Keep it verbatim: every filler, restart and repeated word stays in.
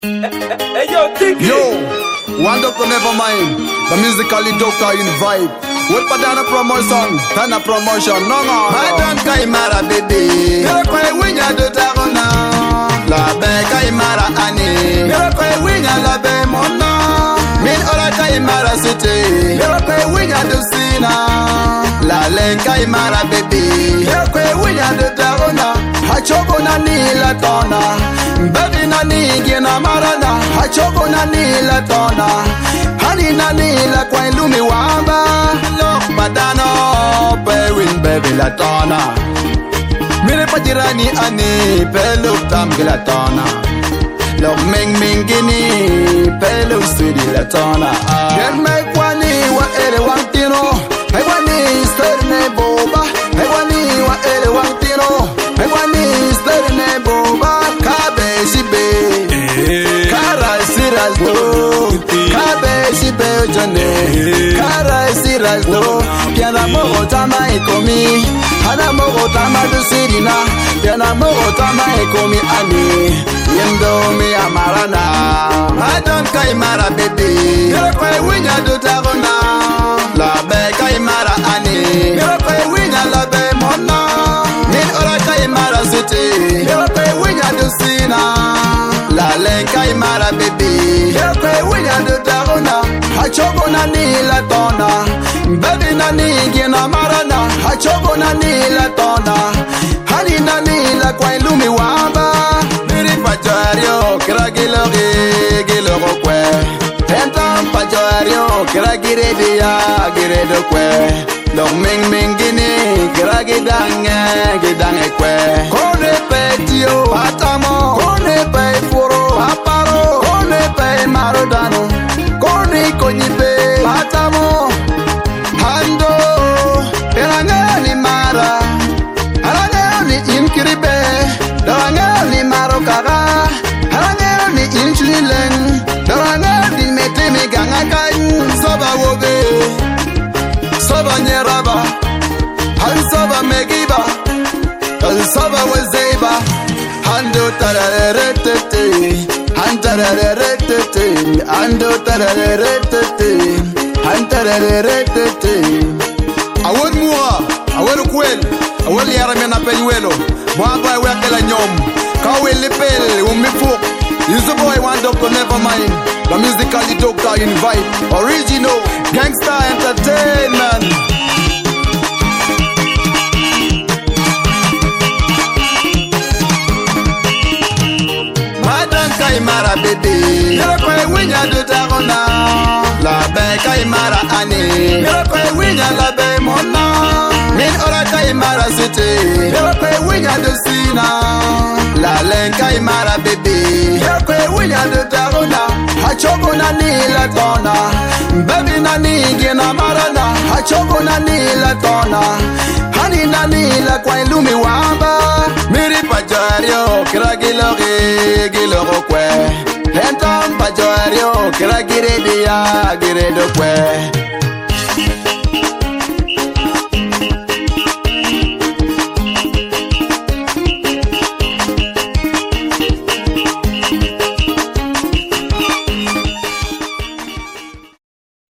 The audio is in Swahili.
Hey yo, Tiki. Yo, one doctor never mind. The musically doctor in vibe. What padana promotion? Tana promotion. No no. Madam Kaimara baby. Mira kwa winya do tarona. La be Kaimara ani. Mira kwa winya la be mona. Min ora Kaimara city. Mira kwa winya do sina. La len Kaimara baby. Mira kwa winya do tarona. Hachoko na nila tona. Baby na nigi na marana. Hachoko na nila tona. Hani na nila kwa ilumi wamba. Look badano. Pewin baby la tona. Mire pa jirani ani. Pelo tamgi la tona. Look ming mingini. Pelo sudi la tona. Get me kwani wa ele wantino. Hey wani sterne boba. Hey wani wa ele wantino. Hey wani sterne boba. Kabe shibe. Kara siras do. Kabe shibe ojane. Kara siras do. Piana mogo tama ikomi. Hana mogo tama do sirina. Piana mogo tama ikomi ani. Yendo mi amarana. Madam Kaimara baby. Mira kwa winya do tarona. La be Kaimara ani. Mira kwa winya la be mona. Min ora Kaimara city. Mira kwa winya do sina. La len Kaimara baby. Mira kwa winya do tarona. Hachoko na nila tona. Baby na nigi na marana. Hachoko na nila tona. Hani na nila kwa ilumi wamba. Miri pajario kira gilori giloro kwe. Entam pajario kira giredia giredo kwe. Dong ming ming gini kira gidange gidange kwe. Kone petio patamo. Kone pe furo paparo. Kone pe marodano. Kone konyipe patamo. Hando elangani mara. Elangani inkiribe. Elangani maro kaga. Elangani inchileng. Elangani metemi gangakan. Soba wobe. Soba nyeraba. Han soba megiba. Han soba wazeba. Hando tararetete. Han tararetete. Hando tararetete. Han tararetete. Awon mua. Awon kwel. Awon yarame na penyuelo. Mwamba wekela nyom. Kawe lipel. Umifuk. Is the boy one doctor never mind. The musically doctor in vibe. Original gangster entertainment. Madam Kaimara baby. Mira kwa winya do tarona. La be Kaimara ani. Mira kwa winya la be mona. Min ora Kaimara city. Mira kwa winya do sina. La len Kaimara baby. Mira kwa winya do tarona. Hachoko na nila tona. Baby na nigi na marana. Hachoko na nila tona. Hani na nila kwa ilumi wamba. Miri pajario kira gilori giloro kwe. Entam pajario kira giredia giredo kwe.